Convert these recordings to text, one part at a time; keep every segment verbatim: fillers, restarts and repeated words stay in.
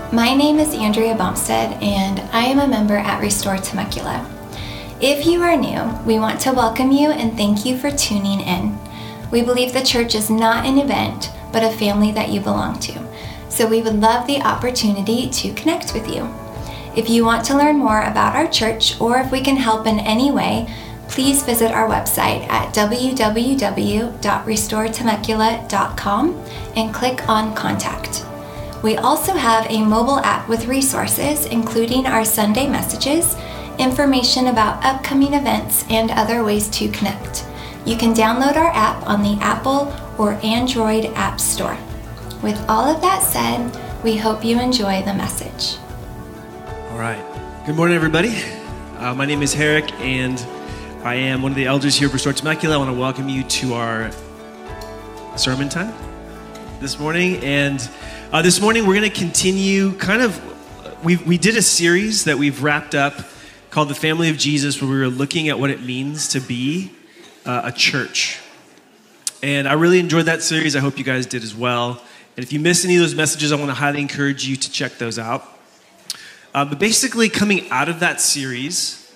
My name is Andrea Bumstead, and I am a member at Restore Temecula. If you are new, we want to welcome you and thank you for tuning in. We believe the church is not an event, but a family that you belong to. So we would love the opportunity to connect with you. If you want to learn more about our church, or if we can help in any way, please visit our website at w w w dot restore temecula dot com and click on Contact. We also have a mobile app with resources, including our Sunday messages, information about upcoming events, and other ways to connect. You can download our app on the Apple or Android App Store. With all of that said, we hope you enjoy the message. All right. Good morning, everybody. Uh, my name is Herrick, and I am one of the elders here at Restore Temecula. I want to welcome you to our sermon time this morning. And uh, this morning, we're going to continue kind of, we we did a series that we've wrapped up called The Family of Jesus, where we were looking at what it means to be uh, a church. And I really enjoyed that series. I hope you guys did as well. And if you missed any of those messages, I want to highly encourage you to check those out. Uh, but basically, coming out of that series,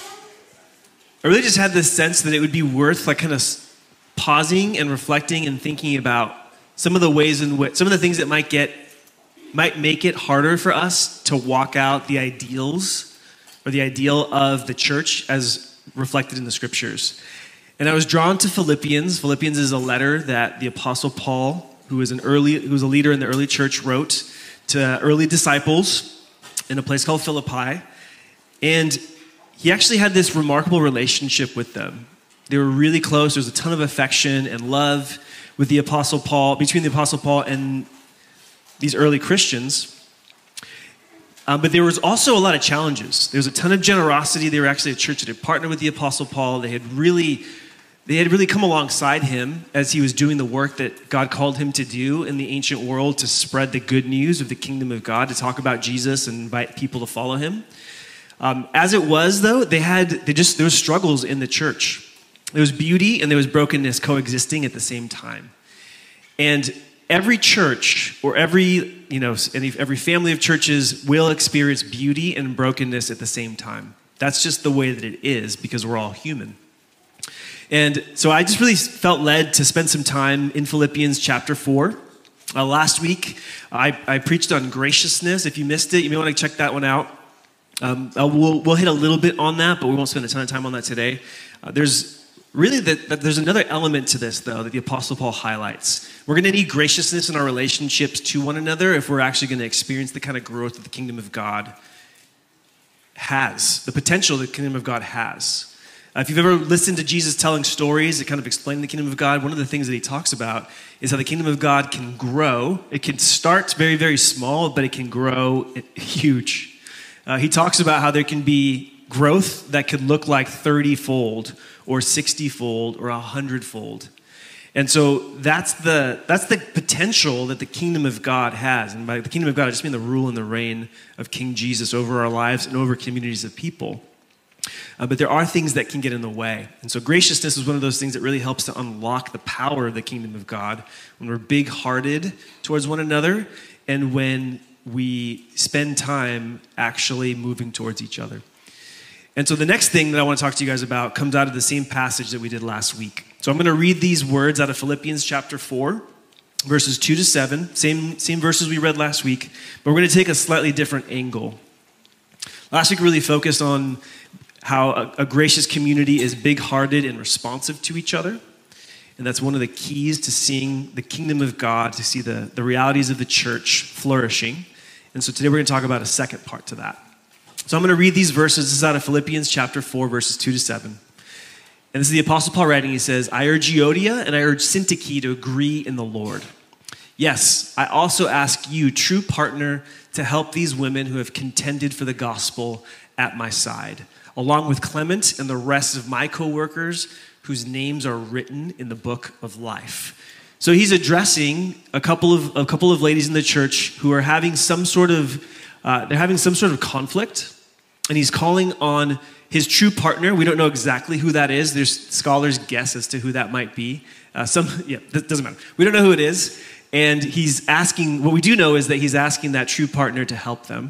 I really just had this sense that it would be worth like kind of pausing and reflecting and thinking about some of the ways in which, some of the things that might get, might make it harder for us to walk out the ideals or the ideal of the church as reflected in the scriptures. And I was drawn to Philippians. Philippians is a letter that the Apostle Paul, who was an early, who was a leader in the early church, wrote to early disciples in a place called Philippi. And he actually had this remarkable relationship with them. They were really close. There was a ton of affection and love with the Apostle Paul, between the Apostle Paul and these early Christians. Um, but there was also a lot of challenges. There was a ton of generosity. They were actually a church that had partnered with the Apostle Paul. They had really, they had really come alongside him as he was doing the work that God called him to do in the ancient world, to spread the good news of the kingdom of God, to talk about Jesus and invite people to follow him. Um, as it was, though, they had they just there was struggles in the church. There was beauty and there was brokenness coexisting at the same time. And every church, or every you know every family of churches, will experience beauty and brokenness at the same time. That's just the way that it is, because we're all human. And so I just really felt led to spend some time in Philippians chapter four. Uh, last week, I, I preached on graciousness. If you missed it, you may want to check that one out. Um, uh, we'll, we'll hit a little bit on that, but we won't spend a ton of time on that today. Uh, there's really that the, there's another element to this, though, that the Apostle Paul highlights. We're going to need graciousness in our relationships to one another if we're actually going to experience the kind of growth that the kingdom of God has, the potential that the kingdom of God has. Uh, if you've ever listened to Jesus telling stories that kind of explain the kingdom of God, one of the things that he talks about is how the kingdom of God can grow. It can start very, very small, but it can grow huge. Uh, he talks about how there can be growth that could look like thirty-fold or sixty-fold or one hundred-fold. And so that's the that's the potential that the kingdom of God has. And by the kingdom of God, I just mean the rule and the reign of King Jesus over our lives and over communities of people. Uh, but there are things that can get in the way. And so graciousness is one of those things that really helps to unlock the power of the kingdom of God when we're big-hearted towards one another and when we spend time actually moving towards each other. And so the next thing that I want to talk to you guys about comes out of the same passage that we did last week. So I'm going to read these words out of Philippians chapter four, verses two to seven, same, same verses we read last week, but we're going to take a slightly different angle. Last week we really focused on how a, a gracious community is big-hearted and responsive to each other. And that's one of the keys to seeing the kingdom of God, to see the, the realities of the church flourishing. And so today we're going to talk about a second part to that. So I'm going to read these verses. This is out of Philippians chapter four, verses two to seven. And this is the Apostle Paul writing. He says, I urge Euodia and I urge Syntyche to agree in the Lord. Yes, I also ask you, true partner, to help these women who have contended for the gospel at my side, along with Clement and the rest of my co-workers whose names are written in the book of life. So he's addressing a couple of a couple of ladies in the church who are having some sort of uh, they're having some sort of conflict, and he's calling on his true partner. We don't know exactly who that is. There's scholars guess as to who that might be. Uh, some yeah, that doesn't matter. We don't know who it is, And he's asking, what we do know is that he's asking that true partner to help them.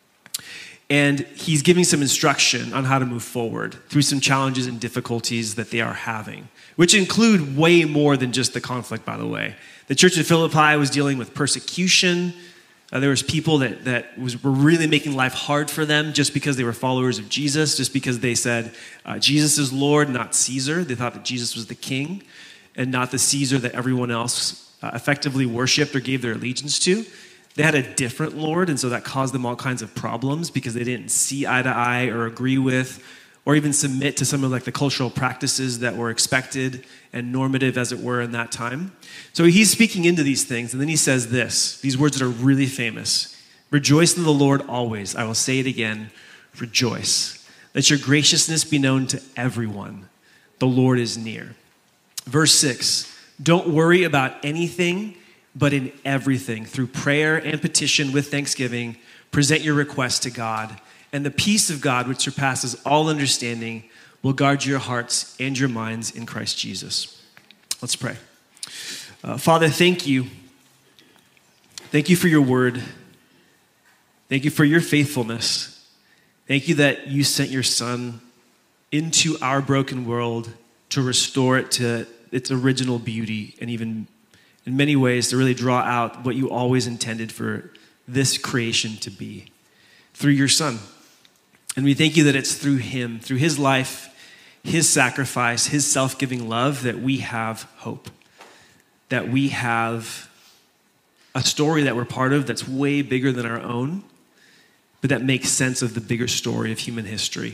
And he's giving some instruction on how to move forward through some challenges and difficulties that they are having, which include way more than just the conflict, by the way. The church of Philippi was dealing with persecution. Uh, there was people that, that was, were really making life hard for them just because they were followers of Jesus, just because they said, uh, Jesus is Lord, not Caesar. They thought that Jesus was the king and not the Caesar that everyone else uh, effectively worshiped or gave their allegiance to. They had a different Lord, and so that caused them all kinds of problems because they didn't see eye to eye or agree with or even submit to some of like the cultural practices that were expected and normative, as it were, in that time. So he's speaking into these things, and then he says this, these words that are really famous. Rejoice in the Lord always. I will say it again, rejoice. Let your graciousness be known to everyone. The Lord is near. Verse six, don't worry about anything, but in everything, through prayer and petition with thanksgiving, present your requests to God. And the peace of God, which surpasses all understanding, will guard your hearts and your minds in Christ Jesus. Let's pray. Uh, Father, thank you. Thank you for your word. Thank you for your faithfulness. Thank you that you sent your son into our broken world to restore it to its original beauty and even in many ways to really draw out what you always intended for this creation to be through your son. And we thank you that it's through him, through his life, his sacrifice, his self-giving love, that we have hope, that we have a story that we're part of that's way bigger than our own, but that makes sense of the bigger story of human history.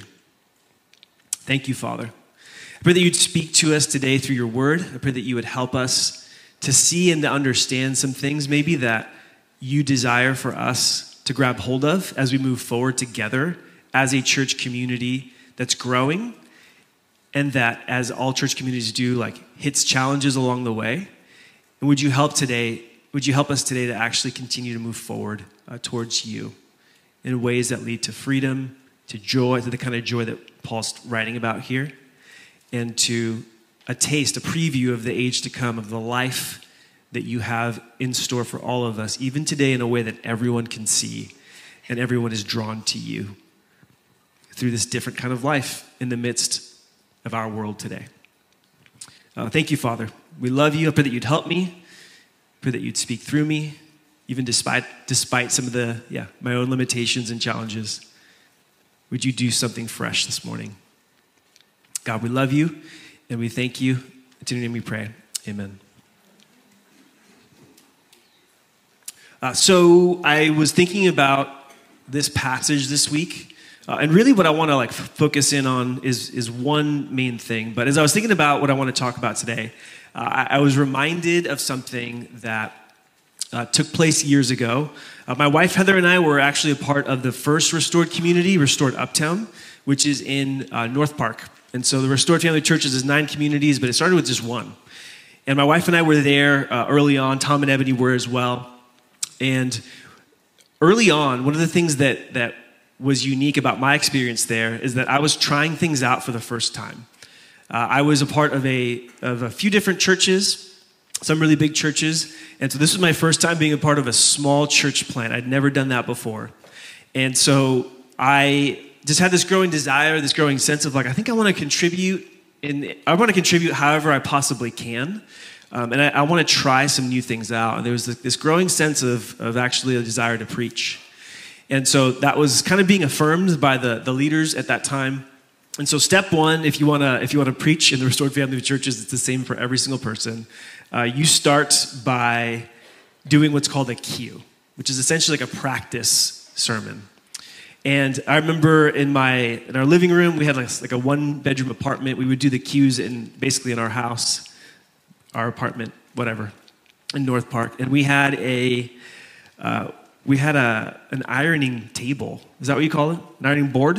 Thank you, Father. I pray that you'd speak to us today through your word. I pray that you would help us to see and to understand some things maybe that you desire for us to grab hold of as we move forward together as a church community that's growing, and that, as all church communities do, like hits challenges along the way. And would you help today, would you help us today to actually continue to move forward uh, towards you in ways that lead to freedom, to joy, to the kind of joy that Paul's writing about here, and to a taste, a preview of the age to come, of the life that you have in store for all of us, even today, in a way that everyone can see and everyone is drawn to you through this different kind of life in the midst of our world today. Uh, thank you, Father. We love you. I pray that you'd help me. I pray that you'd speak through me, even despite despite some of the, yeah, my own limitations and challenges. Would you do something fresh this morning? God, we love you. And we thank you. In your name we pray. Amen. Uh, so I was thinking about this passage this week. Uh, and really what I want to like f- focus in on is, is one main thing. But as I was thinking about what I want to talk about today, uh, I, I was reminded of something that uh, took place years ago. Uh, my wife, Heather, and I were actually a part of the first Restored community, Restored Uptown, which is in uh, North Park. And so the Restored Family Churches is nine communities, but it started with just one. And my wife and I were there uh, early on. Tom and Ebony were as well. And early on, one of the things that, that was unique about my experience there is that I was trying things out for the first time. Uh, I was a part of a, of a few different churches, some really big churches. And so this was my first time being a part of a small church plant. I'd never done that before. And so I just had this growing desire, this growing sense of like, I think I want to contribute, and I want to contribute however I possibly can. Um, and I, I want to try some new things out. And there was this growing sense of, of actually a desire to preach. And so that was kind of being affirmed by the, the leaders at that time. And so step one, if you want to if you want to preach in the Restored Family of Churches, it's the same for every single person. Uh, you start by doing what's called a cue, which is essentially like a practice sermon. And I remember in my in our living room, we had like, like a one-bedroom apartment. We would do the cues in basically in our house, our apartment, whatever, in North Park. And we had a uh, we had a an ironing table. Is that what you call it? An ironing board?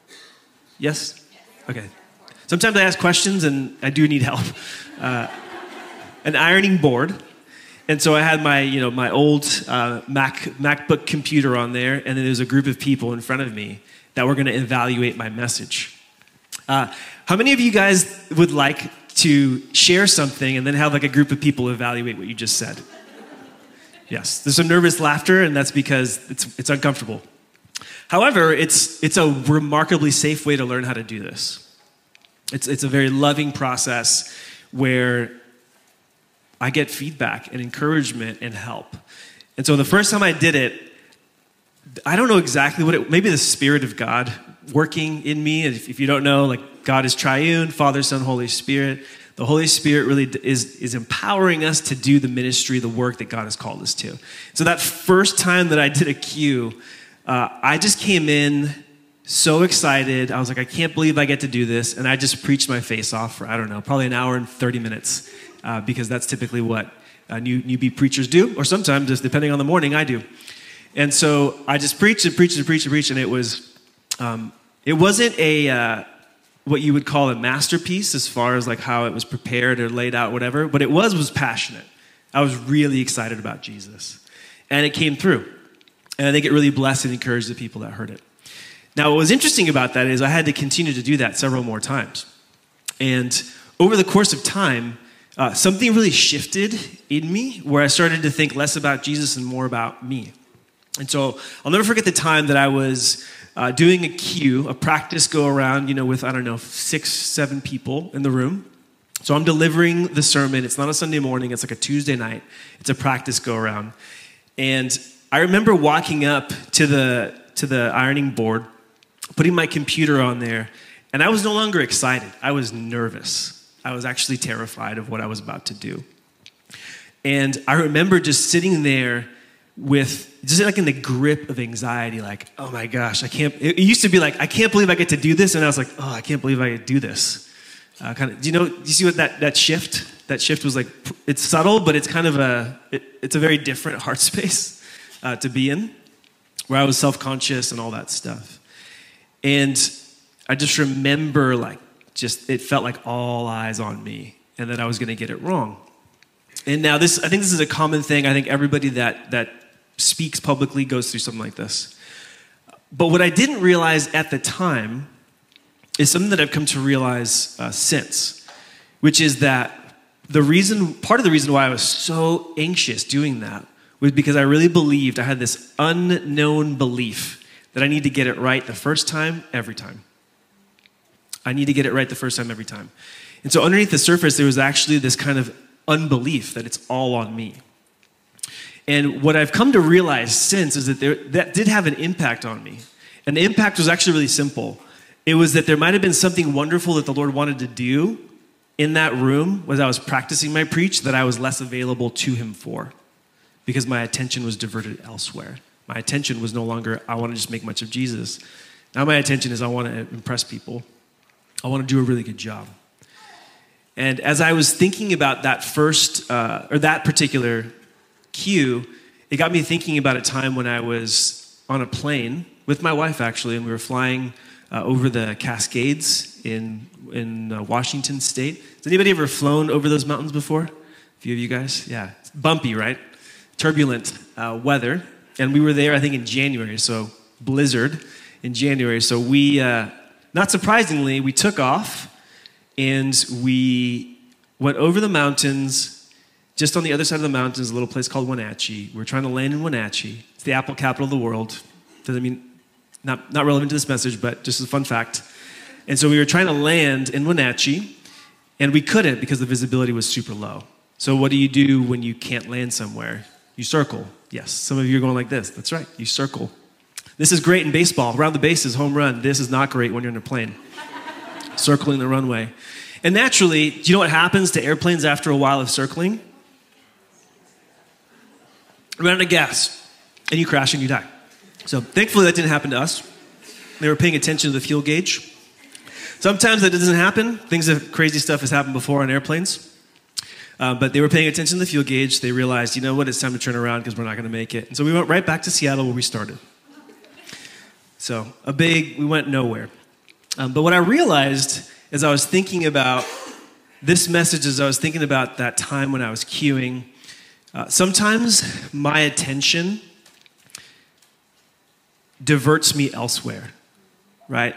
Yes? Okay. Sometimes I ask questions and I do need help. Uh, an ironing board. And so I had my, you know, my old uh, Mac MacBook computer on there, and then there's a group of people in front of me that were going to evaluate my message. Uh, how many of you guys would like to share something and then have like a group of people evaluate what you just said? Yes, there's some nervous laughter, and that's because it's it's uncomfortable. However, it's it's a remarkably safe way to learn how to do this. It's it's a very loving process where I get feedback and encouragement and help. And so the first time I did it, I don't know exactly what it, maybe the Spirit of God working in me. If, if you don't know, like God is triune, Father, Son, Holy Spirit. The Holy Spirit really is, is empowering us to do the ministry, the work that God has called us to. So that first time that I did a cue, uh, I just came in so excited. I was like, I can't believe I get to do this. And I just preached my face off for, I don't know, probably an hour and thirty minutes, uh, because that's typically what uh, new newbie preachers do, or sometimes, just depending on the morning, I do. And so I just preached and preached and preached and preached, and it was, um, it wasn't a, uh, what you would call a masterpiece as far as like how it was prepared or laid out, whatever. But it was, was passionate. I was really excited about Jesus. And it came through. And I think it really blessed and encouraged the people that heard it. Now, what was interesting about that is I had to continue to do that several more times. And over the course of time, uh, something really shifted in me where I started to think less about Jesus and more about me. And so I'll never forget the time that I was uh, doing a cue, a practice go around, you know, with, I don't know, six, seven people in the room. So I'm delivering the sermon. It's not a Sunday morning. It's like a Tuesday night. It's a practice go around. And I remember walking up to the to the ironing board, putting my computer on there, and I was no longer excited. I was nervous. I was actually terrified of what I was about to do. And I remember just sitting there with, just like in the grip of anxiety, like, oh my gosh, I can't, it used to be like, I can't believe I get to do this, and I was like, oh, I can't believe I get to do this. Uh, kind of, do you know, do you see what that, that shift, that shift was like? It's subtle, but it's kind of a, it, it's a very different heart space uh, to be in, where I was self-conscious and all that stuff. And I just remember like, just, it felt like all eyes on me and that I was going to get it wrong. And now this, I think this is a common thing. I think everybody that, that speaks publicly goes through something like this. But what I didn't realize at the time is something that I've come to realize uh, since, which is that the reason, part of the reason why I was so anxious doing that was because I really believed, I had this unknown belief that I need to get it right the first time, every time. I need to get it right the first time, every time. And so underneath the surface, there was actually this kind of unbelief that it's all on me. And what I've come to realize since is that there, that did have an impact on me. And the impact was actually really simple. It was that there might have been something wonderful that the Lord wanted to do in that room as I was practicing my preach that I was less available to him for because my attention was diverted elsewhere. My attention was no longer, I want to just make much of Jesus. Now my attention is I want to impress people. I want to do a really good job. And as I was thinking about that first, uh, or that particular cue, it got me thinking about a time when I was on a plane with my wife, actually, and we were flying uh, over the Cascades in in uh, Washington State. Has anybody ever flown over those mountains before? A few of you guys? Yeah. It's bumpy, right? Turbulent uh, weather. And we were there, I think, in January, so blizzard in January. So we, uh, not surprisingly, we took off and we went over the mountains. Just on the other side of the mountains, a little place called Wenatchee. We were trying to land in Wenatchee. It's the apple capital of the world. Doesn't mean, not, not relevant to this message, but just a fun fact. And so we were trying to land in Wenatchee, and we couldn't because the visibility was super low. So what do you do when you can't land somewhere? You circle. Yes, some of you are going like this. That's right, you circle. This is great in baseball. Around the bases, home run. This is not great when you're in a plane. Circling the runway. And naturally, do you know what happens to airplanes after a while of circling? Run out of gas, and you crash and you die. So thankfully that didn't happen to us. They were paying attention to the fuel gauge. Sometimes that doesn't happen. Things that crazy stuff has happened before on airplanes. Uh, but they were paying attention to the fuel gauge. They realized, you know what, it's time to turn around because we're not going to make it. And so we went right back to Seattle where we started. So a big, we went nowhere. Um, but what I realized as I was thinking about this message, as I was thinking about that time when I was queuing, uh, sometimes my attention diverts me elsewhere, right?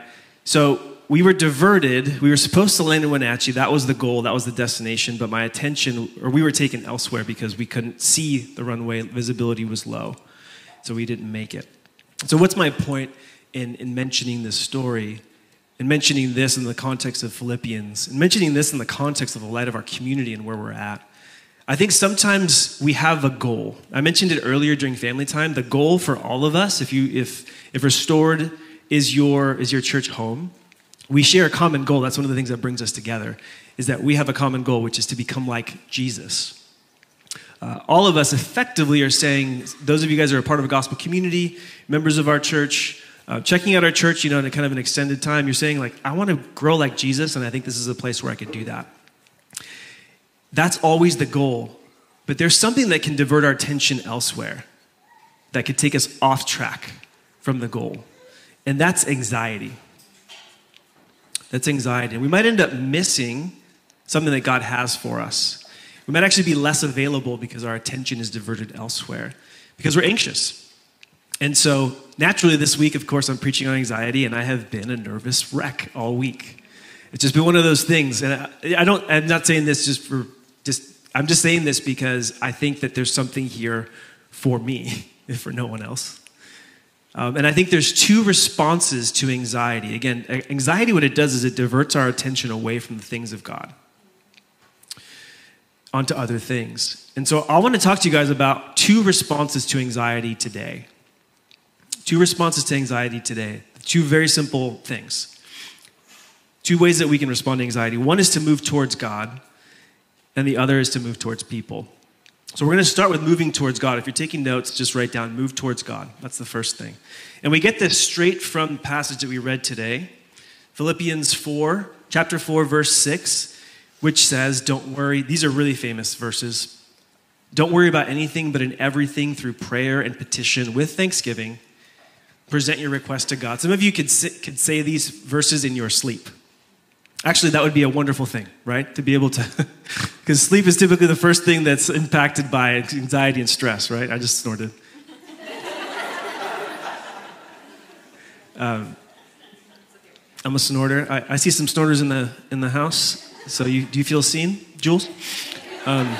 So we were diverted. We were supposed to land in Wenatchee. That was the goal. That was the destination. But my attention, or we were taken elsewhere because we couldn't see the runway. Visibility was low. So we didn't make it. So what's my point in, in mentioning this story, and mentioning this in the context of Philippians, and mentioning this in the context of the light of our community and where we're at? I think sometimes we have a goal. I mentioned it earlier during family time. The goal for all of us, if you if if Restored is your is your church home, we share a common goal. That's one of the things that brings us together, is that we have a common goal, which is to become like Jesus. Uh, all of us effectively are saying, those of you guys who are a part of a gospel community, members of our church, uh, checking out our church, you know, in a kind of an extended time, you're saying like, I want to grow like Jesus, and I think this is a place where I can do that. That's always the goal. But there's something that can divert our attention elsewhere, that could take us off track from the goal. And that's anxiety. That's anxiety. And we might end up missing something that God has for us. We might actually be less available because our attention is diverted elsewhere, because we're anxious. And so naturally this week, of course, I'm preaching on anxiety, and I have been a nervous wreck all week. It's just been one of those things. And I, I don't, I'm not saying this just for, just, I'm just saying this because I think that there's something here for me, if for no one else. Um, and I think there's two responses to anxiety. Again, anxiety, what it does is it diverts our attention away from the things of God onto other things. And so I want to talk to you guys about two responses to anxiety today. Two responses to anxiety today. Two very simple things. Two ways that we can respond to anxiety. One is to move towards God, and the other is to move towards people. So we're going to start with moving towards God. If you're taking notes, just write down move towards God. That's the first thing. And we get this straight from the passage that we read today, Philippians four, chapter four, verse six, which says, don't worry. These are really famous verses. Don't worry about anything, but in everything through prayer and petition with thanksgiving, present your request to God. Some of you could, sit, could say these verses in your sleep. Actually, that would be a wonderful thing, right? To be able to, because sleep is typically the first thing that's impacted by anxiety and stress, right? I just snorted. um, I'm a snorter. I, I see some snorters in the in the house. So you, do you feel seen, Jules? Um,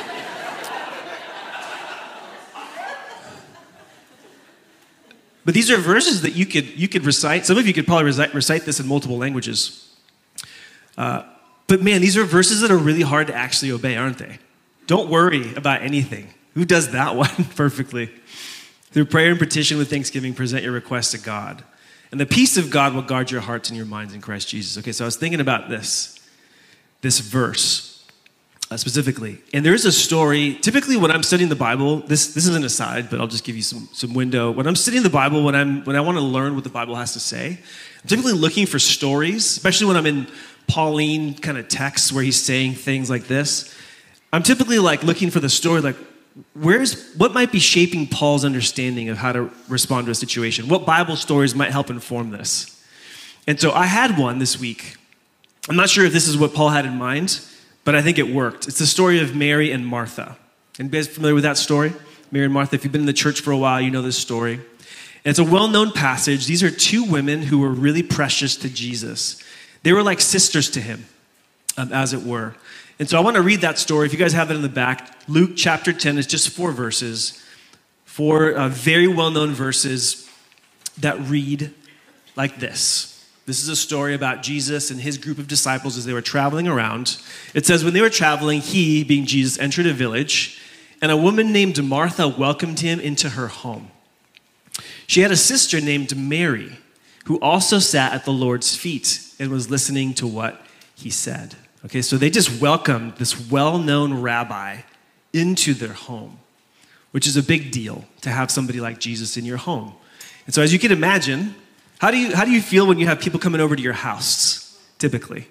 but these are verses that you could you could recite. Some of you could probably recite, recite this in multiple languages. Uh, but man, these are verses that are really hard to actually obey, aren't they? Don't worry about anything. Who does that one perfectly? Through prayer and petition with thanksgiving, present your request to God. And the peace of God will guard your hearts and your minds in Christ Jesus. Okay, so I was thinking about this. This verse uh, specifically. And there is a story, typically when I'm studying the Bible, this this is an aside, but I'll just give you some, some window. When I'm studying the Bible, when I'm when I want to learn what the Bible has to say, I'm typically looking for stories, especially when I'm in Pauline kind of texts where he's saying things like this. I'm typically like looking for the story, like where's what might be shaping Paul's understanding of how to respond to a situation? What Bible stories might help inform this? And so I had one this week. I'm not sure if this is what Paul had in mind, but I think it worked. It's the story of Mary and Martha. Anybody familiar with that story? Mary and Martha, if you've been in the church for a while, you know this story. And it's a well-known passage. These are two women who were really precious to Jesus. They were like sisters to him, um, as it were. And so I want to read that story. If you guys have it in the back, Luke chapter ten is just four verses, four uh, very well-known verses that read like this. This is a story about Jesus and his group of disciples as they were traveling around. It says, when they were traveling, he, being Jesus, entered a village, and a woman named Martha welcomed him into her home. She had a sister named Mary, who also sat at the Lord's feet and was listening to what he said. Okay, so they just welcomed this well-known rabbi into their home, which is a big deal to have somebody like Jesus in your home. And so as you can imagine, How do you how do you feel when you have people coming over to your house, typically?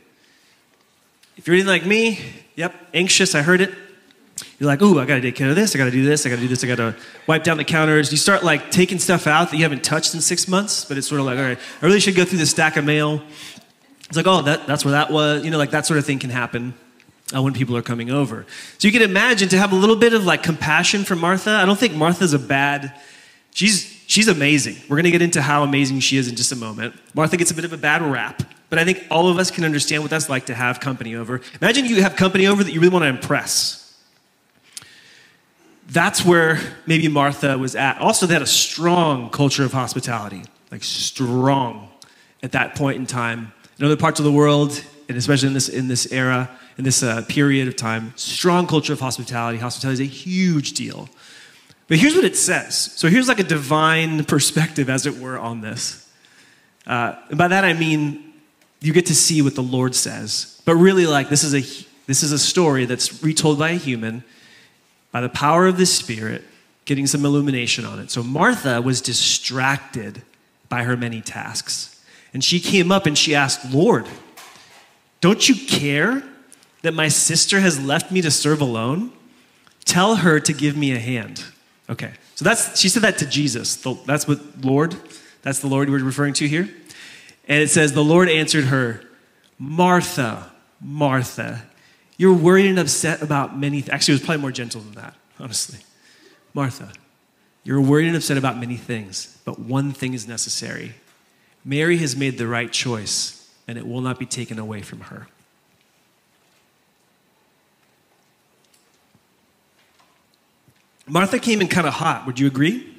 If you're anything like me, yep, anxious, I heard it. You're like, ooh, I gotta take care of this, I gotta do this, I gotta do this, I gotta wipe down the counters. You start like taking stuff out that you haven't touched in six months, but it's sort of like, all right, I really should go through this stack of mail. It's like, oh, that, that's where that was. You know, like that sort of thing can happen uh, when people are coming over. So you can imagine to have a little bit of like compassion for Martha. I don't think Martha's a bad, she's she's amazing. We're gonna get into how amazing she is in just a moment. Martha gets a bit of a bad rap but I think all of us can understand what that's like to have company over. Imagine you have company over that you really want to impress. That's where maybe Martha was at. Also, they had a strong culture of hospitality, like strong at that point in time. In other parts of the world, and especially in this in this era, in this uh, period of time, strong culture of hospitality. Hospitality is a huge deal. But here's what it says. So here's like a divine perspective, as it were, on this. Uh, and by that I mean you get to see what the Lord says. But really, like this is a this is a story that's retold by a human, by the power of the Spirit, getting some illumination on it. So Martha was distracted by her many tasks. And she came up and she asked, Lord, don't you care that my sister has left me to serve alone? Tell her to give me a hand. Okay, so that's she said that to Jesus. That's what Lord, that's the Lord we're referring to here. And it says, the Lord answered her, Martha, Martha, you're worried and upset about many things. Actually, it was probably more gentle than that, honestly. Martha, you're worried and upset about many things, but one thing is necessary. Mary has made the right choice, and it will not be taken away from her. Martha came in kind of hot. Would you agree?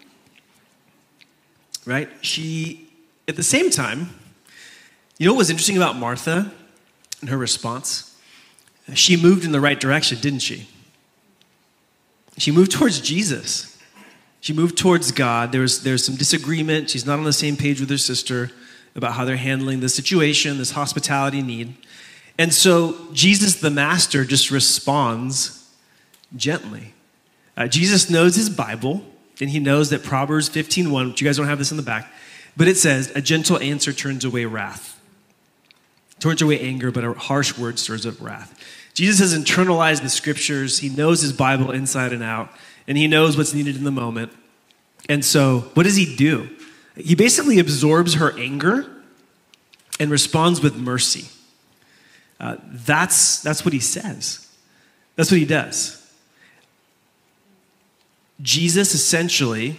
Right? She, at the same time, you know what was interesting about Martha and her response? She moved in the right direction, didn't she? She moved towards Jesus. She moved towards God. There was, there's some disagreement. She's not on the same page with her sister about how they're handling the situation, this hospitality need. And so Jesus, the master, just responds gently. Uh, Jesus knows his Bible, and he knows that Proverbs fifteen one, which you guys don't have this in the back, but it says, a gentle answer turns away wrath. Turns away anger, but a harsh word stirs up wrath. Jesus has internalized the scriptures. He knows his Bible inside and out, and he knows what's needed in the moment. And so what does he do? He basically absorbs her anger and responds with mercy. Uh, that's, that's what he says. That's what he does. Jesus essentially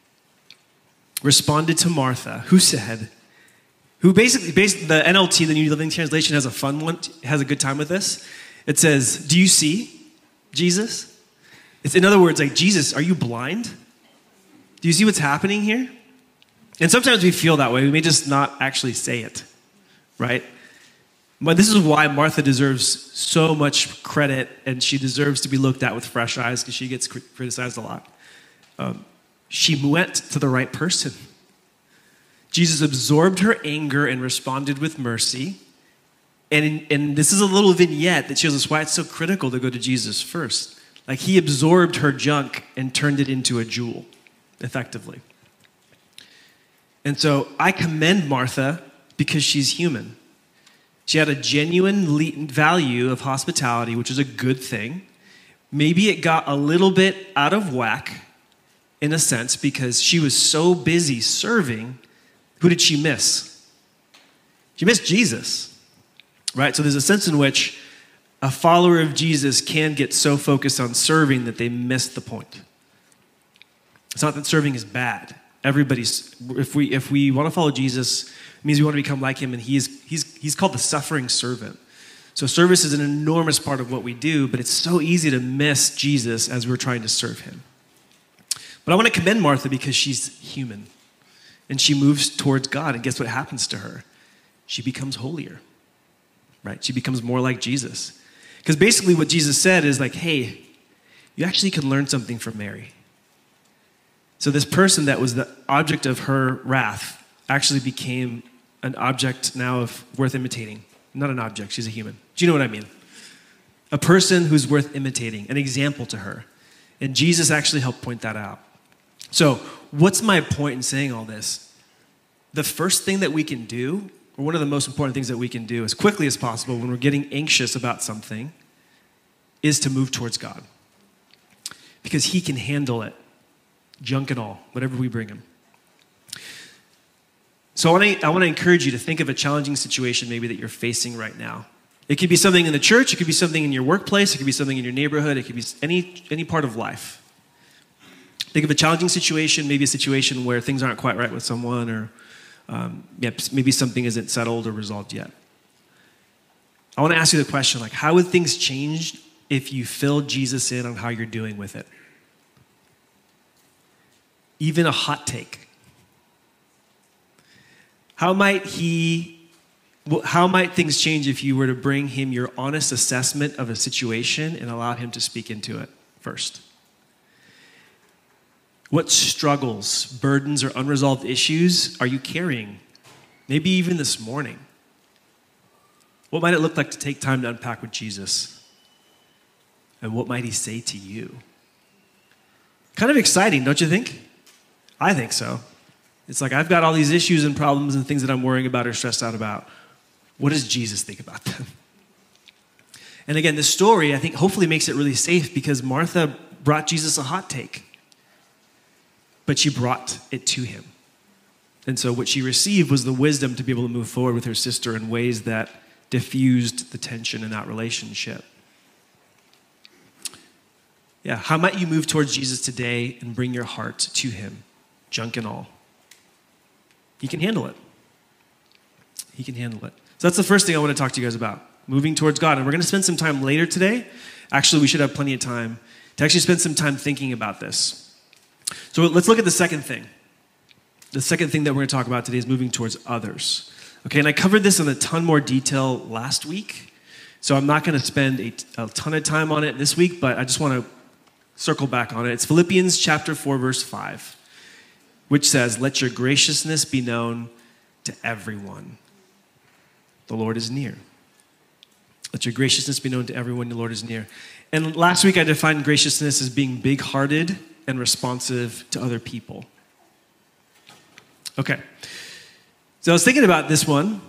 responded to Martha, who said, who basically, basically the N L T, the New Living Translation, has a fun one, has a good time with this. It says, do you see Jesus? It's in other words, like, Jesus, are you blind? Do you see what's happening here? And sometimes we feel that way. We may just not actually say it, right? But this is why Martha deserves so much credit, and she deserves to be looked at with fresh eyes because she gets criticized a lot. Um, she went to the right person. Jesus absorbed her anger and responded with mercy. And, in, and this is a little vignette that shows us why it's so critical to go to Jesus first. Like, he absorbed her junk and turned it into a jewel, effectively. And so I commend Martha because she's human. She had a genuine value of hospitality, which is a good thing. Maybe it got a little bit out of whack in a sense because she was so busy serving. Who did she miss? She missed Jesus, right? So there's a sense in which a follower of Jesus can get so focused on serving that they miss the point. It's not that serving is bad. Everybody's, if we if we want to follow Jesus, it means we want to become like him, and he's he's he's called the suffering servant. So service is an enormous part of what we do, but it's so easy to miss Jesus as we're trying to serve him. But I want to commend Martha because she's human, and she moves towards God, and guess what happens to her? She becomes holier, right? She becomes more like Jesus. Because basically what Jesus said is like, hey, you actually can learn something from Mary. So this person that was the object of her wrath actually became an object now of worth imitating. Not an object, she's a human. Do you know what I mean? A person who's worth imitating, an example to her. And Jesus actually helped point that out. So what's my point in saying all this? The first thing that we can do, or one of the most important things that we can do as quickly as possible when we're getting anxious about something, is to move towards God. Because he can handle it. Junk and all, whatever we bring him. So I want to I want to encourage you to think of a challenging situation maybe that you're facing right now. It could be something in the church, it could be something in your workplace, it could be something in your neighborhood, it could be any any part of life. Think of a challenging situation, maybe a situation where things aren't quite right with someone, or um, yeah, maybe something isn't settled or resolved yet. I want to ask you the question, like, how would things change if you filled Jesus in on how you're doing with it? Even a hot take. How might he, how might things change if you were to bring him your honest assessment of a situation and allow him to speak into it first? What struggles, burdens, or unresolved issues are you carrying? Maybe even this morning. What might it look like to take time to unpack with Jesus? And what might he say to you? Kind of exciting, don't you think? I think so. It's like I've got all these issues and problems and things that I'm worrying about or stressed out about. What does Jesus think about them? And again, this story, I think, hopefully makes it really safe because Martha brought Jesus a hot take. But she brought it to him. And so what she received was the wisdom to be able to move forward with her sister in ways that diffused the tension in that relationship. Yeah, how might you move towards Jesus today and bring your heart to him, junk and all? He can handle it. He can handle it. So that's the first thing I want to talk to you guys about, moving towards God. And we're going to spend some time later today. Actually, we should have plenty of time to actually spend some time thinking about this. So let's look at the second thing. The second thing that we're going to talk about today is moving towards others. Okay, and I covered this in a ton more detail last week, so I'm not going to spend a, a ton of time on it this week, but I just want to circle back on it. It's Philippians chapter four, verse five, which says, "Let your graciousness be known to everyone. The Lord is near." Let your graciousness be known to everyone. The Lord is near. And last week I defined graciousness as being big-hearted and responsive to other people. Okay. So I was thinking about this one,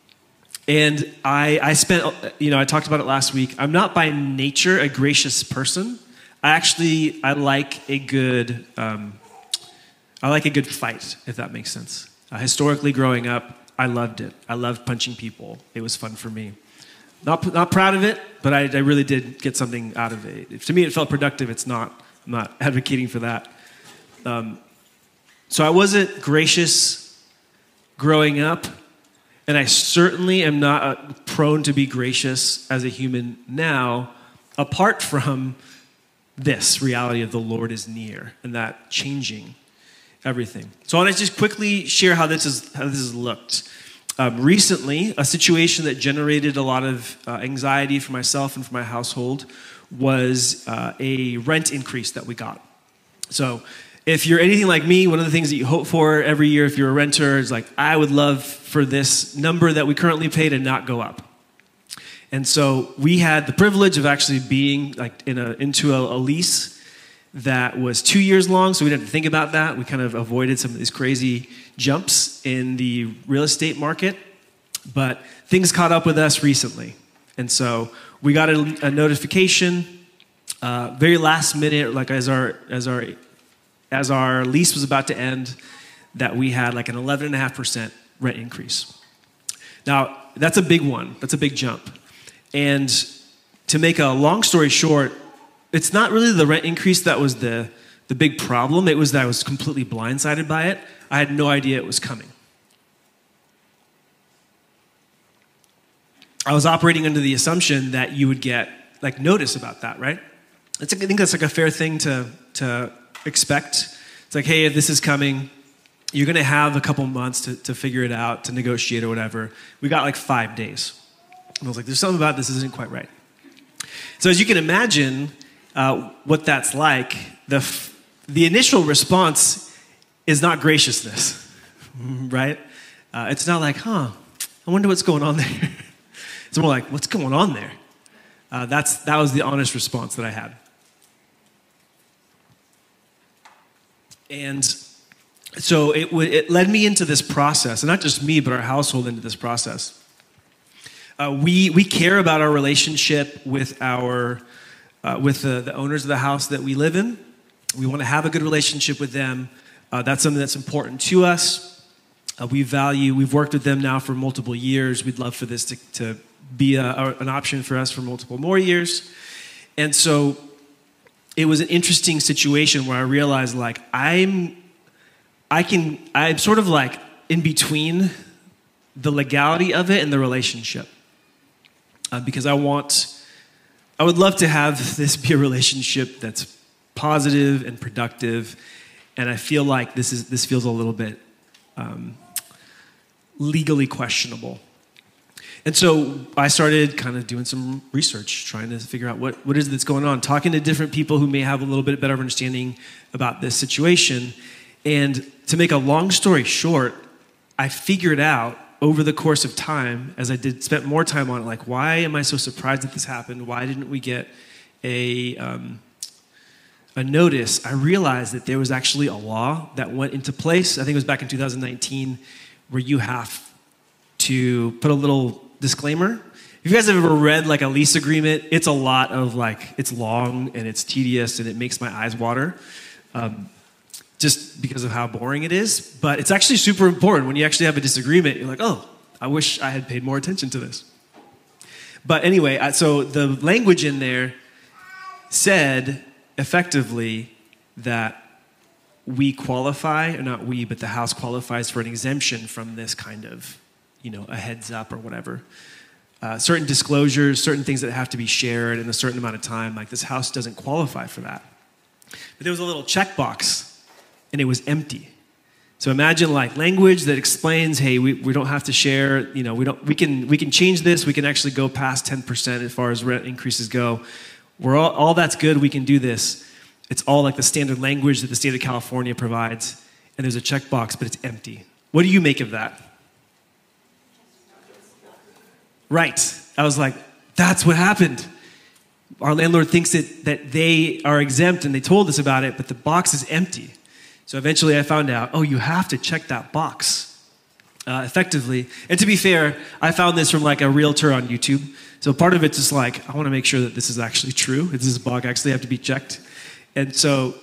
and I, I spent, you know, I talked about it last week. I'm not by nature a gracious person. I actually, I like a good, um, I like a good fight, if that makes sense. Uh, historically, growing up, I loved it. I loved punching people. It was fun for me. Not, not proud of it, but I, I really did get something out of it. If, to me, it felt productive. It's not. I'm not advocating for that. Um, so I wasn't gracious growing up, and I certainly am not uh, prone to be gracious as a human now, apart from this reality of the Lord is near and that changing everything. So I want to just quickly share how this is how this has looked. Um, recently, a situation that generated a lot of uh, anxiety for myself and for my household was uh, a rent increase that we got. So if you're anything like me, one of the things that you hope for every year if you're a renter is like, I would love for this number that we currently pay to not go up. And so we had the privilege of actually being like in a into a, a lease that was two years long, so we didn't have to think about that. We kind of avoided some of these crazy jumps in the real estate market. But things caught up with us recently. And so we got a, a notification uh, very last minute, like as our as our as our lease was about to end, that we had like an eleven point five percent rent increase. Now, that's a big one. That's a big jump. And to make a long story short, it's not really the rent increase that was the, the big problem. It was that I was completely blindsided by it. I had no idea it was coming. I was operating under the assumption that you would get like notice about that, right? I think that's like a fair thing to, to expect. It's like, hey, if this is coming, you're going to have a couple months to, to figure it out, to negotiate or whatever. We got like five days. And I was like, there's something about this that isn't quite right. So as you can imagine uh, what that's like, the, f- the initial response is not graciousness, right? Uh, it's not like, huh, I wonder what's going on there. It's more like, what's going on there? Uh, that's that was the honest response that I had. And so it, w- it led me into this process, and not just me, but our household into this process. Uh, we we care about our relationship with our uh, with the, the owners of the house that we live in. We want to have a good relationship with them. Uh, that's something that's important to us. Uh, we value. We've worked with them now for multiple years. We'd love for this to, to be a, a, an option for us for multiple more years. And so it was an interesting situation where I realized, like, I'm, I can, I'm sort of like in between the legality of it and the relationship. Uh, because I want, I would love to have this be a relationship that's positive and productive, and I feel like this is this feels a little bit um, legally questionable. And so I started kind of doing some research, trying to figure out what, what is it that's going on, talking to different people who may have a little bit better understanding about this situation. And to make a long story short, I figured out over the course of time, as I did spent more time on it, like, why am I so surprised that this happened? Why didn't we get a um, a notice? I realized that there was actually a law that went into place, I think it was back in two thousand nineteen, where you have to put a little disclaimer. If you guys have ever read like a lease agreement, it's a lot of like, it's long and it's tedious and it makes my eyes water. Um, just because of how boring it is, but it's actually super important. When you actually have a disagreement, you're like, oh, I wish I had paid more attention to this. But anyway, so the language in there said effectively that we qualify, or not we, but the house qualifies for an exemption from this kind of, you know, a heads up or whatever. Uh, certain disclosures, certain things that have to be shared in a certain amount of time, like this house doesn't qualify for that. But there was a little checkbox, and it was empty. So imagine like language that explains, hey, we, we don't have to share, you know, we don't we can we can change this, we can actually go past ten percent as far as rent increases go. We're all, all that's good, we can do this. It's all like the standard language that the state of California provides, and there's a checkbox, but it's empty. What do you make of that? Right. I was like, that's what happened. Our landlord thinks it, that they are exempt, and they told us about it, but the box is empty. So eventually I found out, oh, you have to check that box uh, effectively. And to be fair, I found this from like a realtor on YouTube. So part of it's just like, I want to make sure that this is actually true. Does this box actually have to be checked? And so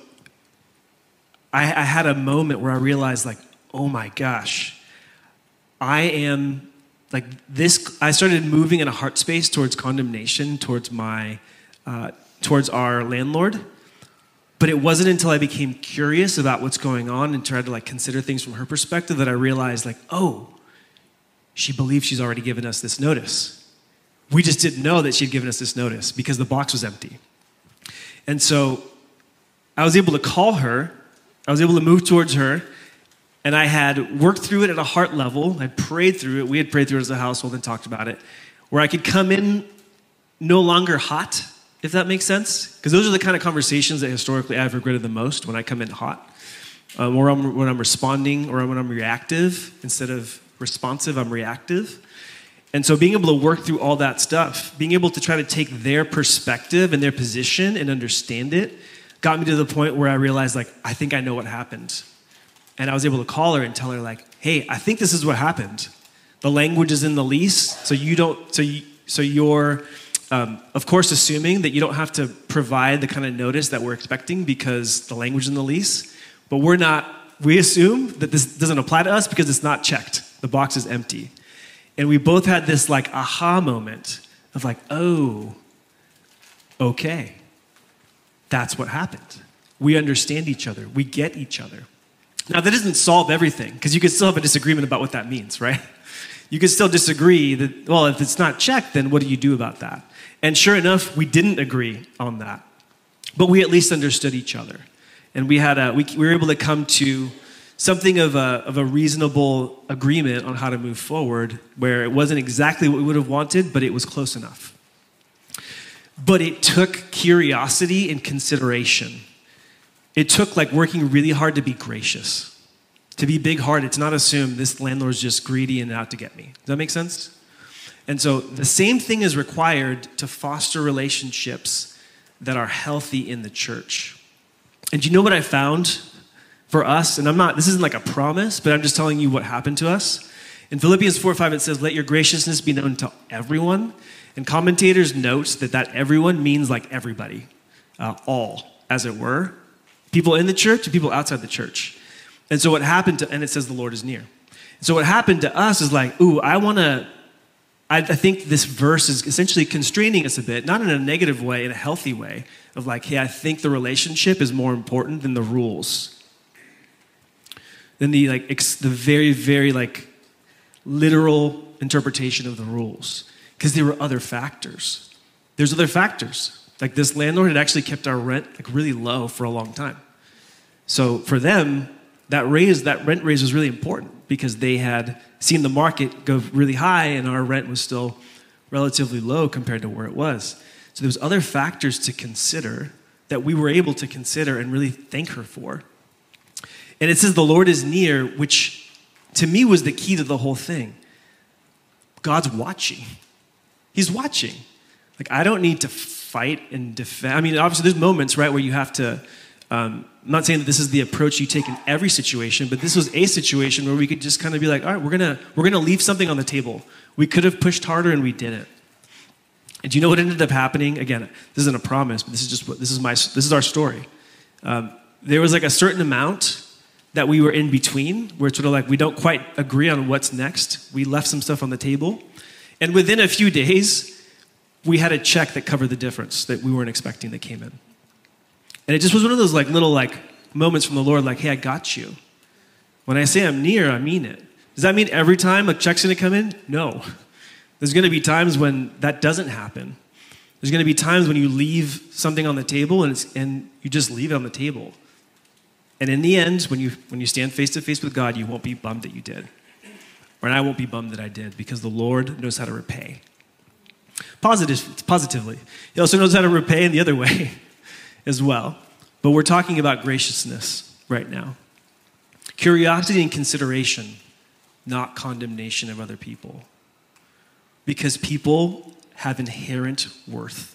I, I had a moment where I realized like, oh my gosh, I am like this. I started moving in a heart space towards condemnation, towards my, uh, towards our landlord. But it wasn't until I became curious about what's going on and tried to like consider things from her perspective that I realized like, oh, she believes she's already given us this notice. We just didn't know that she'd given us this notice because the box was empty. And so I was able to call her. I was able to move towards her. And I had worked through it at a heart level. I prayed through it. We had prayed through it as a household and talked about it. Where I could come in no longer hot, if that makes sense. Because those are the kind of conversations that historically I've regretted the most, when I come in hot. Um, or I'm, when I'm responding, or when I'm reactive. Instead of responsive, I'm reactive. And so being able to work through all that stuff, being able to try to take their perspective and their position and understand it, got me to the point where I realized, like, I think I know what happened. And I was able to call her and tell her, like, hey, I think this is what happened. The language is in the lease, so you don't, so you, so you're, um, of course, assuming that you don't have to provide the kind of notice that we're expecting because the language is in the lease. But we're not, we assume that this doesn't apply to us because it's not checked. The box is empty. And we both had this like aha moment of like, oh, okay. That's what happened. We understand each other. We get each other. Now, that doesn't solve everything, because you could still have a disagreement about what that means, right? You could still disagree that, well, if it's not checked, then what do you do about that? And sure enough, we didn't agree on that. But we at least understood each other. And we had a, we, we were able to come to something of a, of a reasonable agreement on how to move forward, where it wasn't exactly what we would have wanted, but it was close enough. But it took curiosity and consideration. It took like working really hard to be gracious, to be big-hearted, to not assume this landlord's just greedy and out to get me. Does that make sense? And so the same thing is required to foster relationships that are healthy in the church. And do you know what I found for us? And I'm not, this isn't like a promise, but I'm just telling you what happened to us. In Philippians four five, it says, let your graciousness be known to everyone. And commentators note that that everyone means like everybody, uh, all, as it were. People in the church and people outside the church. And so what happened to, and it says the Lord is near. And so what happened to us is like, ooh, I want to, I, I think this verse is essentially constraining us a bit, not in a negative way, in a healthy way, of like, hey, I think the relationship is more important than the rules. than the like ex- the very, very like literal interpretation of the rules, because there were other factors. There's other factors. Like this landlord had actually kept our rent like really low for a long time. So for them, that raise, that rent raise was really important because they had seen the market go really high and our rent was still relatively low compared to where it was. So there was other factors to consider that we were able to consider and really thank her for. And it says the Lord is near, which to me was the key to the whole thing. God's watching. He's watching. Like, I don't need to fight and defend. I mean, obviously there's moments, right, where you have to, um, I'm not saying that this is the approach you take in every situation, but this was a situation where we could just kind of be like, all right, we're gonna we're gonna leave something on the table. We could have pushed harder and we didn't. And do you know what ended up happening? Again, this isn't a promise, but this is just what this is my this is our story. Um, there was like a certain amount that we were in between, where it's sort of like we don't quite agree on what's next. We left some stuff on the table, and within a few days, we had a check that covered the difference that we weren't expecting that came in. And it just was one of those like little like moments from the Lord, like, hey, I got you. When I say I'm near, I mean it. Does that mean every time a check's gonna come in? No. There's gonna be times when that doesn't happen. There's gonna be times when you leave something on the table and it's, and you just leave it on the table. And in the end, when you when you stand face to face with God, you won't be bummed that you did. Or I won't be bummed that I did, because the Lord knows how to repay. Positive, positively. He also knows how to repay in the other way as well. But we're talking about graciousness right now. Curiosity and consideration, not condemnation of other people. Because people have inherent worth.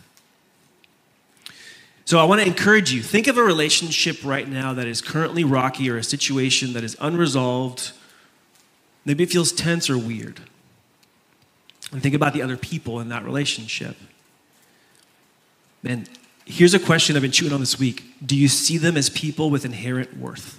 So I want to encourage you, think of a relationship right now that is currently rocky, or a situation that is unresolved. Maybe it feels tense or weird. And think about the other people in that relationship. Man, here's a question I've been chewing on this week. Do you see them as people with inherent worth?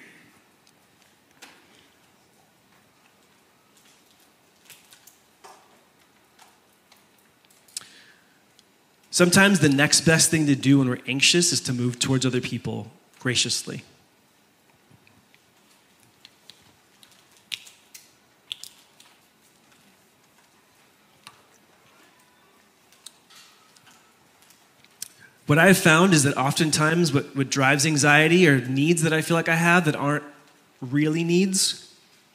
Sometimes the next best thing to do when we're anxious is to move towards other people graciously. What I've found is that oftentimes what, what drives anxiety are needs that I feel like I have that aren't really needs.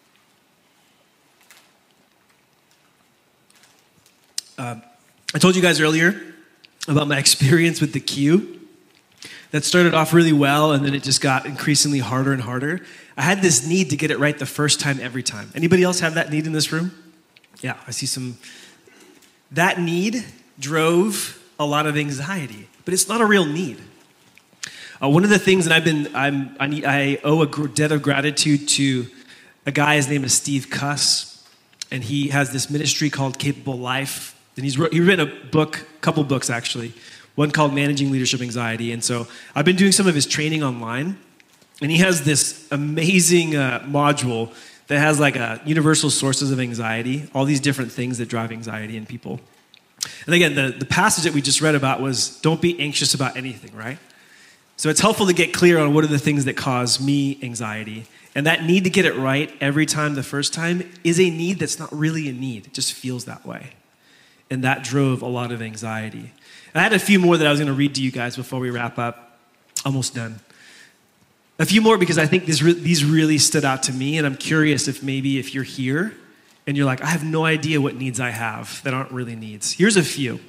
Uh, I told you guys earlier about my experience with the queue. That started off really well, and then it just got increasingly harder and harder. I had this need to get it right the first time, every time. Anybody else have that need in this room? Yeah, I see some. That need drove a lot of anxiety, but it's not a real need. Uh, one of the things that I've been, I'm, I, need, I owe a gr- debt of gratitude to a guy. His name is Steve Cuss, and he has this ministry called Capable Life. And he's wrote, he written a book, a couple books actually, one called Managing Leadership Anxiety. And so I've been doing some of his training online, and he has this amazing uh, module that has like a universal sources of anxiety, all these different things that drive anxiety in people. And again, the, the passage that we just read about was, don't be anxious about anything, right? So it's helpful to get clear on what are the things that cause me anxiety. And that need to get it right every time the first time is a need that's not really a need. It just feels that way. And that drove a lot of anxiety. And I had a few more that I was going to read to you guys before we wrap up. Almost done. A few more because I think these, re- these really stood out to me, and I'm curious if maybe if you're here and you're like, I have no idea what needs I have that aren't really needs. Here's a few.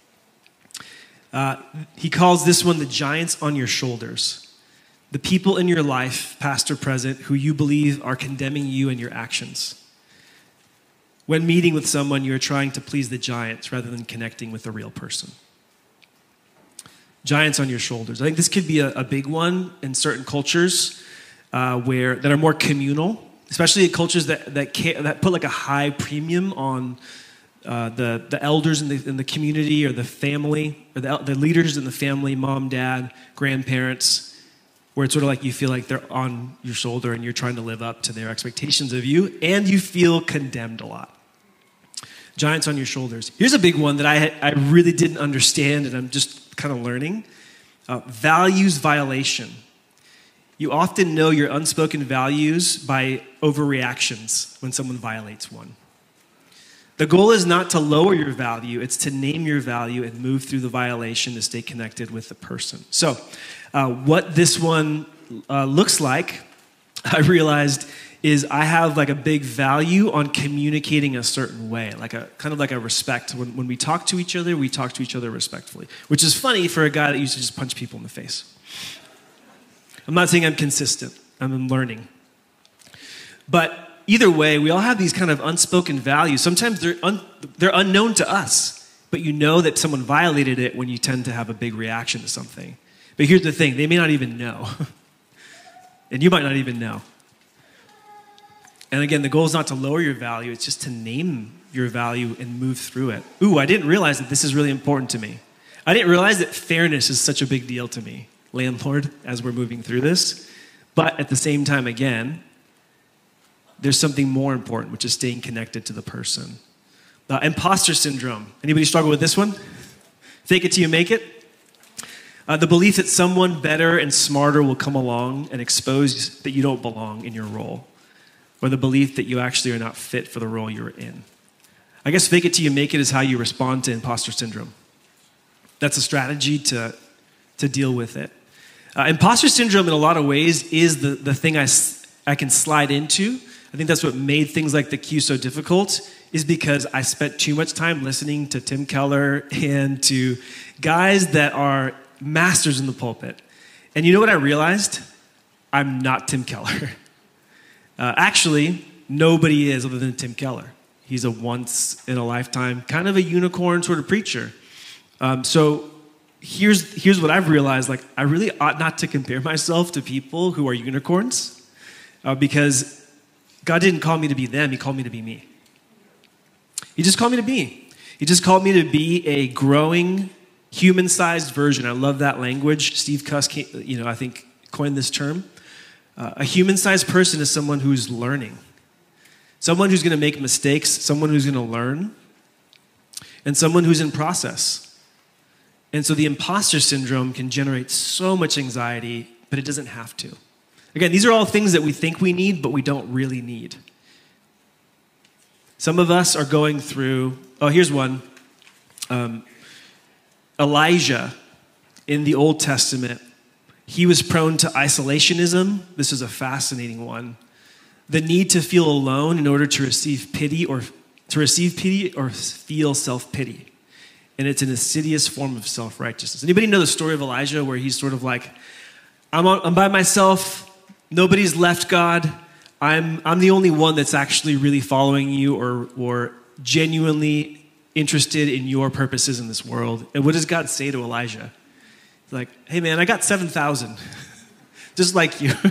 Uh, he calls this one the giants on your shoulders. The people in your life, past or present, who you believe are condemning you and your actions. When meeting with someone, you're trying to please the giants rather than connecting with a real person. Giants on your shoulders. I think this could be a, a big one in certain cultures uh, where that are more communal, especially in cultures that that, can, that put like a high premium on uh, the the elders in the in the community, or the family, or the, the leaders in the family, mom, dad, grandparents, where it's sort of like you feel like they're on your shoulder and you're trying to live up to their expectations of you, and you feel condemned a lot. Giants on your shoulders. Here's a big one that I I really didn't understand, and I'm just kind of learning. Uh, values violation. You often know your unspoken values by overreactions when someone violates one. The goal is not to lower your value, it's to name your value and move through the violation to stay connected with the person. So, uh, what this one uh, looks like, I realized, is I have like a big value on communicating a certain way, like a kind of like a respect. When, when we talk to each other, we talk to each other respectfully, which is funny for a guy that used to just punch people in the face. I'm not saying I'm consistent, I'm learning. But either way, we all have these kind of unspoken values. Sometimes they're un, they're unknown to us, but you know that someone violated it when you tend to have a big reaction to something. But here's the thing, they may not even know. And you might not even know. And again, the goal is not to lower your value, it's just to name your value and move through it. Ooh, I didn't realize that this is really important to me. I didn't realize that fairness is such a big deal to me, landlord, as we're moving through this. But at the same time, again, there's something more important, which is staying connected to the person. Uh, imposter syndrome. Anybody struggle with this one? Fake it till you make it? Uh, the belief that someone better and smarter will come along and expose that you don't belong in your role. Or the belief that you actually are not fit for the role you're in. I guess fake it till you make it is how you respond to imposter syndrome. That's a strategy to, to deal with it. Uh, imposter syndrome in a lot of ways is the, the thing I, I can slide into. I think that's what made things like the Q so difficult, is because I spent too much time listening to Tim Keller and to guys that are masters in the pulpit. And you know what I realized? I'm not Tim Keller. Uh, actually, nobody is other than Tim Keller. He's a once-in-a-lifetime, kind of a unicorn sort of preacher. Um, so here's, here's what I've realized. Like, I really ought not to compare myself to people who are unicorns uh, because God didn't call me to be them. He called me to be me. He just called me to be. He just called me to be a growing, human-sized version. I love that language. Steve Cuss, came, you know, I think, coined this term. Uh, a human-sized person is someone who's learning. Someone who's going to make mistakes, someone who's going to learn, and someone who's in process. And so the imposter syndrome can generate so much anxiety, but it doesn't have to. Again, these are all things that we think we need, but we don't really need. Some of us are going through, oh, here's one. Um, Elijah in the Old Testament, he was prone to isolationism. This is a fascinating one. The need to feel alone in order to receive pity or to receive pity or feel self-pity. And it's an insidious form of self-righteousness. Anybody know the story of Elijah where he's sort of like, I'm, on, I'm by myself, nobody's left God, I'm, I'm the only one that's actually really following you or, or genuinely interested in your purposes in this world. And what does God say to Elijah? Like, hey man, I got seven thousand, just like you.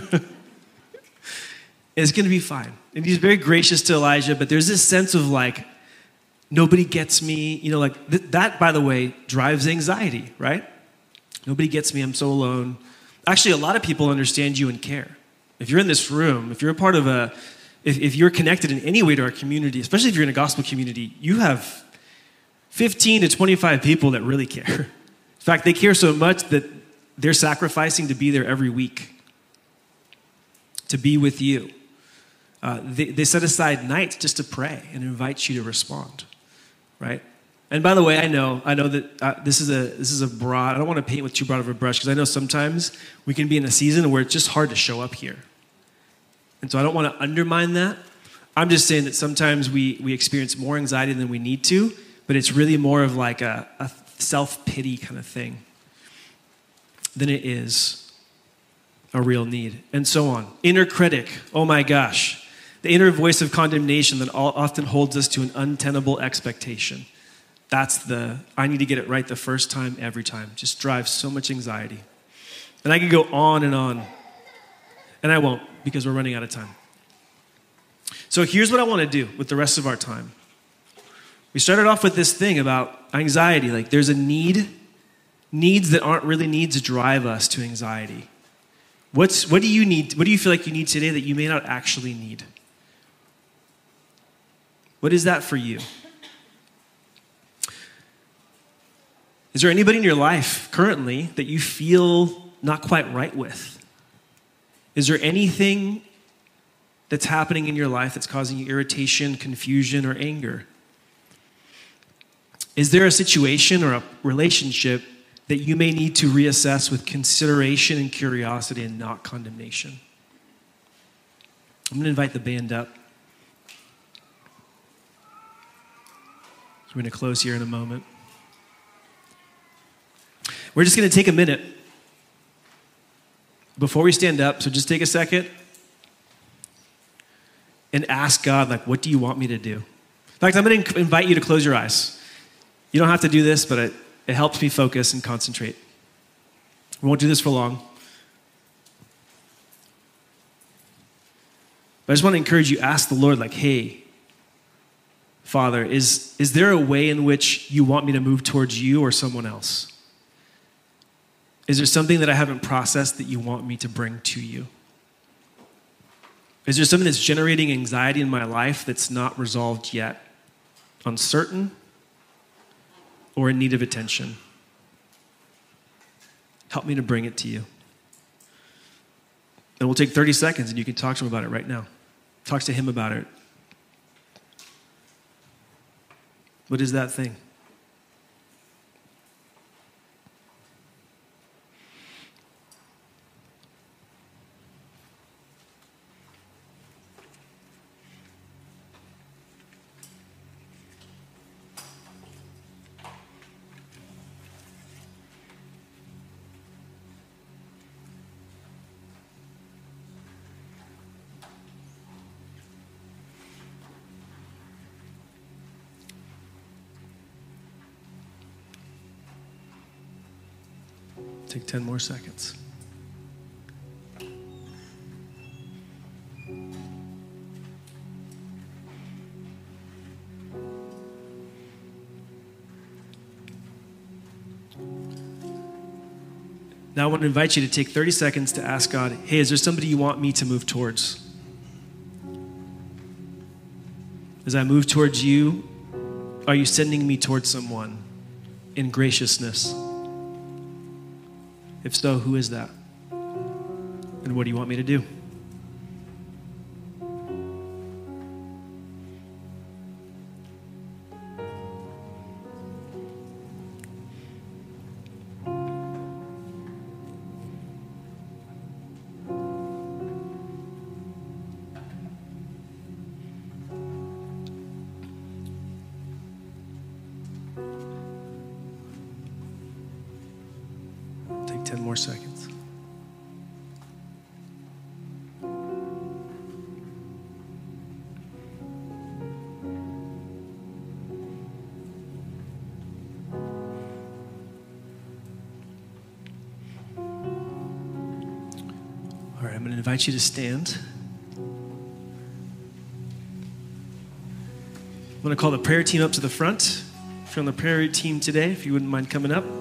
It's going to be fine. And he's very gracious to Elijah, but there's this sense of like, nobody gets me, you know, like th- that, by the way, drives anxiety, right? Nobody gets me, I'm so alone. Actually, a lot of people understand you and care. If you're in this room, if you're a part of a, if, if you're connected in any way to our community, especially if you're in a gospel community, you have fifteen to twenty-five people that really care. In fact, they care so much that they're sacrificing to be there every week, to be with you. Uh, they, they set aside nights just to pray and invite you to respond, right? And by the way, I know, I know that uh, this is a this is a broad. I don't want to paint with too broad of a brush because I know sometimes we can be in a season where it's just hard to show up here, and so I don't want to undermine that. I'm just saying that sometimes we we experience more anxiety than we need to, but it's really more of like a, a self-pity kind of thing than it is a real need, and so on. Inner critic, oh my gosh. The inner voice of condemnation that all, often holds us to an untenable expectation. That's the, I need to get it right the first time, every time. Just drives so much anxiety. And I could go on and on. And I won't, because we're running out of time. So here's what I want to do with the rest of our time. We started off with this thing about anxiety. Like there's a need, needs that aren't really needs drive us to anxiety. What's, what do you need, what do you feel like you need today that you may not actually need? What is that for you? Is there anybody in your life currently that you feel not quite right with? Is there anything that's happening in your life that's causing you irritation, confusion, or anger? Is there a situation or a relationship that you may need to reassess with consideration and curiosity and not condemnation? I'm going to invite the band up. We're going to close here in a moment. We're just going to take a minute before we stand up, so just take a second and ask God, like, what do you want me to do? In fact, I'm going to invite you to close your eyes. You don't have to do this, but it, it helps me focus and concentrate. We won't do this for long. But I just want to encourage you, ask the Lord, like, hey, Father, is, is there a way in which you want me to move towards you or someone else? Is there something that I haven't processed that you want me to bring to you? Is there something that's generating anxiety in my life that's not resolved yet? Uncertain or in need of attention? Help me to bring it to you. And we'll take thirty seconds and you can talk to him about it right now. Talk to him about it. What is that thing? Take ten more seconds. Now I want to invite you to take thirty seconds to ask God, hey, is there somebody you want me to move towards? As I move towards you, are you sending me towards someone in graciousness? If so, who is that? And what do you want me to do? ten more seconds. All right, I'm going to invite you to stand. I'm going to call the prayer team up to the front. If you're on the prayer team today, if you wouldn't mind coming up.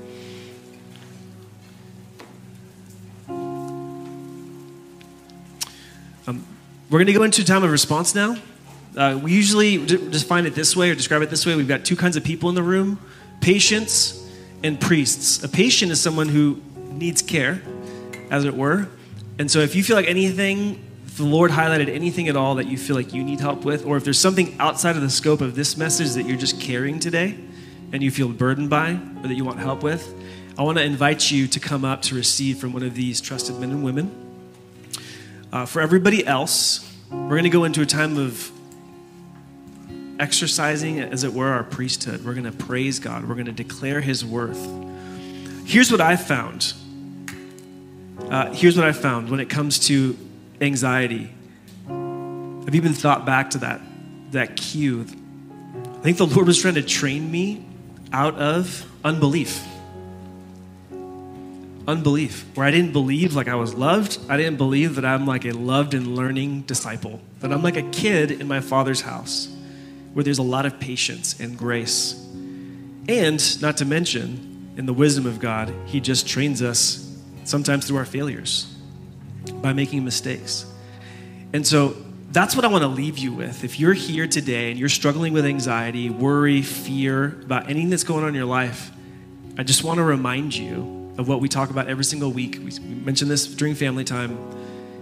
Um, we're going to go into a time of response now. Uh, we usually d- define it this way or describe it this way. We've got two kinds of people in the room, patients and priests. A patient is someone who needs care, as it were. And so if you feel like anything, if the Lord highlighted anything at all that you feel like you need help with, or if there's something outside of the scope of this message that you're just carrying today and you feel burdened by or that you want help with, I want to invite you to come up to receive from one of these trusted men and women. Uh, for everybody else, we're going to go into a time of exercising, as it were, our priesthood. We're going to praise God. We're going to declare his worth. Here's what I found. Uh, here's what I found when it comes to anxiety. Have you been thought back to that, that cue? I think the Lord was trying to train me out of unbelief. Unbelief, where I didn't believe like I was loved. I didn't believe that I'm like a loved and learning disciple, that I'm like a kid in my Father's house where there's a lot of patience and grace. And not to mention, in the wisdom of God, he just trains us sometimes through our failures by making mistakes. And so that's what I want to leave you with. If you're here today and you're struggling with anxiety, worry, fear about anything that's going on in your life, I just want to remind you of what we talk about every single week. We mention this during family time.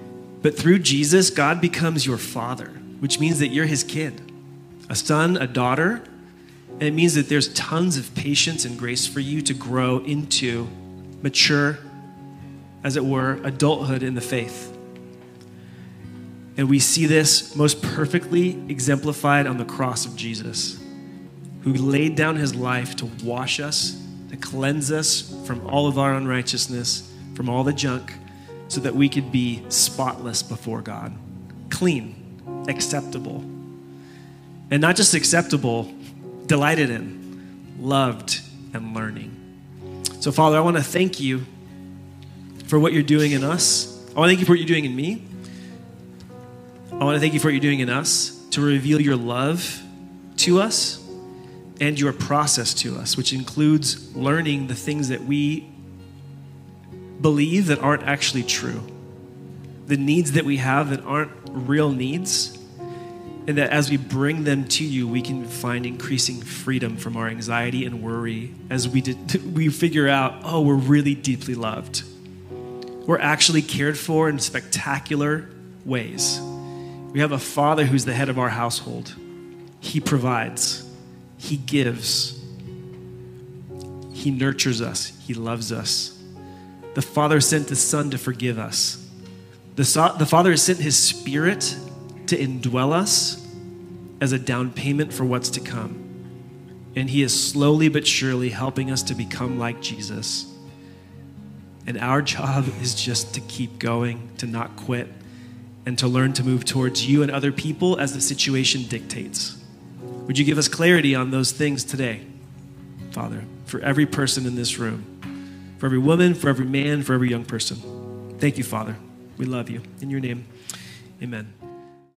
But through Jesus, God becomes your father, which means that you're his kid, a son, a daughter. And it means that there's tons of patience and grace for you to grow into mature, as it were, adulthood in the faith. And we see this most perfectly exemplified on the cross of Jesus, who laid down his life to wash us, to cleanse us from all of our unrighteousness, from all the junk, so that we could be spotless before God, clean, acceptable. And not just acceptable, delighted in, loved, and learning. So, Father, I want to thank you for what you're doing in us. I want to thank you for what you're doing in me. I want to thank you for what you're doing in us to reveal your love to us and your process to us, which includes learning the things that we believe that aren't actually true, the needs that we have that aren't real needs, and that as we bring them to you, we can find increasing freedom from our anxiety and worry as we did, we figure out, oh, we're really deeply loved. We're actually cared for in spectacular ways. We have a Father who's the head of our household. He provides. He gives. He nurtures us. He loves us. The Father sent the Son to forgive us. The, so- the Father has sent his Spirit to indwell us as a down payment for what's to come. And he is slowly but surely helping us to become like Jesus. And our job is just to keep going, to not quit, and to learn to move towards you and other people as the situation dictates. Would you give us clarity on those things today, Father, for every person in this room, for every woman, for every man, for every young person? Thank you, Father. We love you. In your name, amen.